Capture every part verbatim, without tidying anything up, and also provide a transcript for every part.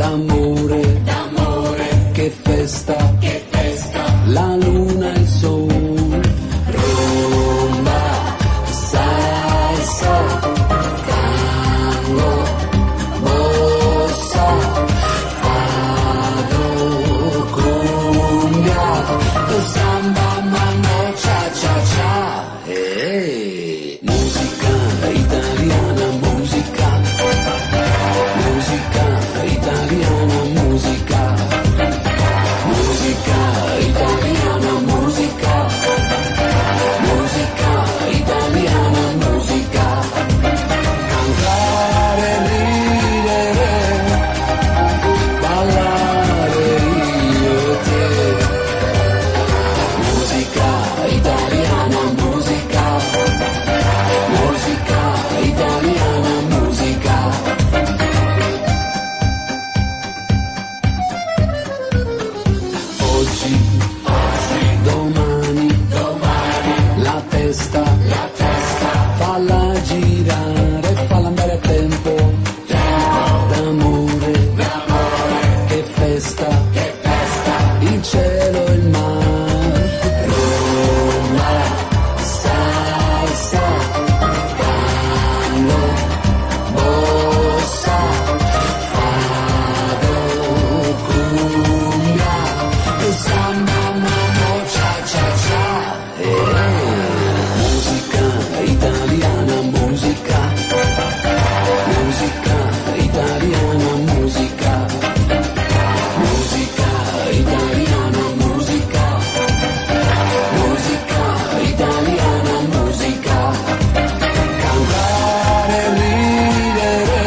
d'amore, d'amore, che festa, che festa, la luna e il sole, rumba, salsa, tango, bossa, fado, cumbia, samba, mambo, cha cha cha. Hey, musica italiana, musica, musica italiana, musica, musica italiana, musica, musica italiana, musica, cantare, ridere, ballare io e te, musica italiana, musica, musica italiana, musica. Oggi, oggi, domani, domani, la testa, la testa, falla girare, falla andare a tempo, tempo, d'amore, d'amore, che festa, che festa, il cielo e il mare, rumba, salsa, tango, bossa, fado, cumbia, samba, mambo, cha cha cha. Eh, musica italiana, musica, musica italiana, musica, musica italiana, musica, musica italiana, musica, cantare, ridere,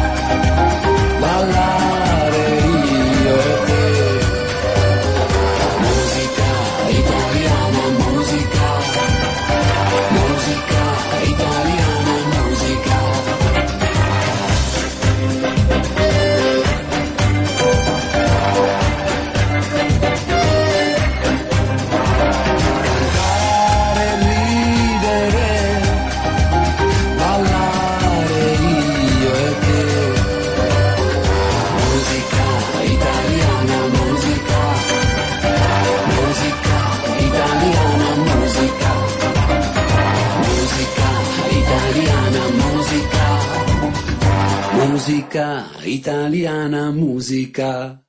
ballare io e te, musica italiana, musica, musica italiana, musica. Cantare, ridere, ballare io e te, musica italiana, musica, musica italiana, musica, musica italiana, musica, musica italiana, musica.